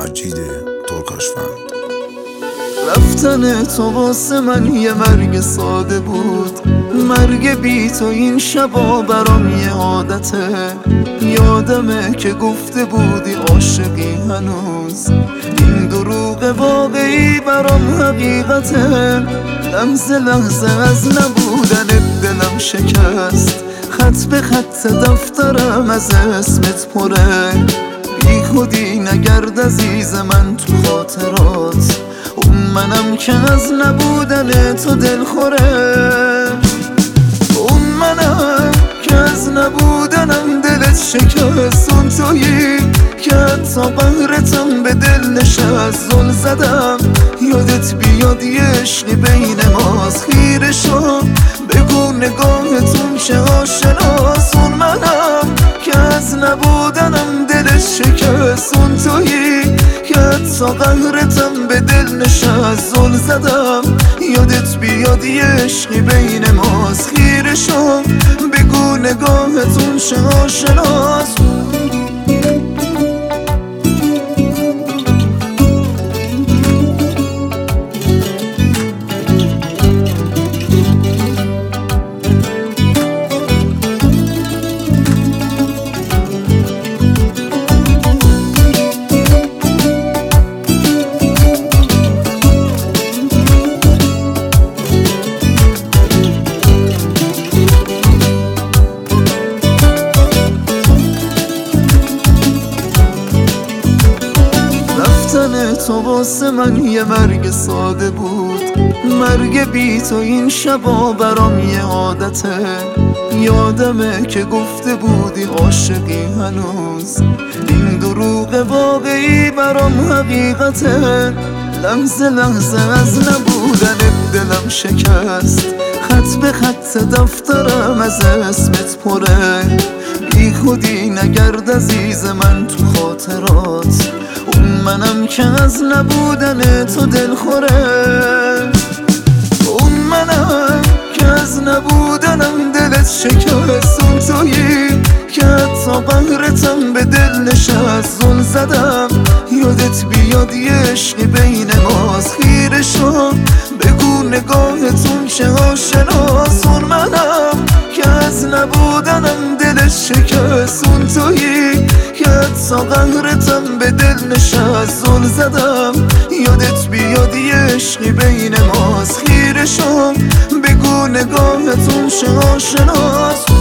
مجید ترکاشفند. رفتن تو واسه من یه مرگ ساده بود، مرگ بی تو این شبا برام یه عادته. یادمه که گفته بودی عاشقی هنوز، این دروغ واقعی برام حقیقته. لحظه لحظه از نبودن دلم شکست، خط به خط دفترم از اسمت پره. بی خودی نگرد عزیز من تو خاطرات، اون منم که از نبودن تو دل خوره. اون منم که از نبودنم دلت شکست، اون تویی که حتی قهرتم به دل نشست. زل زدم یادت بیاد یه عشقی بین ماست، خیره شو بگو نگاهتون چه آشناست. اون منم که از نبودنم دلت شکست، اون تویی که حتی قهرتم به دل نشست. زل زدم یادت بیاد یه عشقی بین ماست، خیره شو بگو نگاهتون چه آشناست. تو واسه من یه مرگ ساده بود، مرگ بی تو این شبا برام یه عادته. یادمه که گفته بودی عاشقی هنوز، این دروغ واقعی برام حقیقته. لحظه لحظه از نبودن دلم شکست، خط به خط دفترم از اسمت پره. بی خودی نگرد عزیز من تو خاطرات، اون منم که از نبودن تو دل خوره. اون منم که از نبودنم دلت شکست، اون تویی که حتی قهرتم به دل نشست. زل زدم یادت بیاد یه عشقی بین ماست، خیره شو بگو نگاهتون چه آشناست. اون منم که از نبودنم دلت شکست، اون تویی که حتی قهرتم به دل نشست. زل زدم یادت بیاد یه عشقی بین ماست، خیره شو بگو نگاهتون چه آشناست.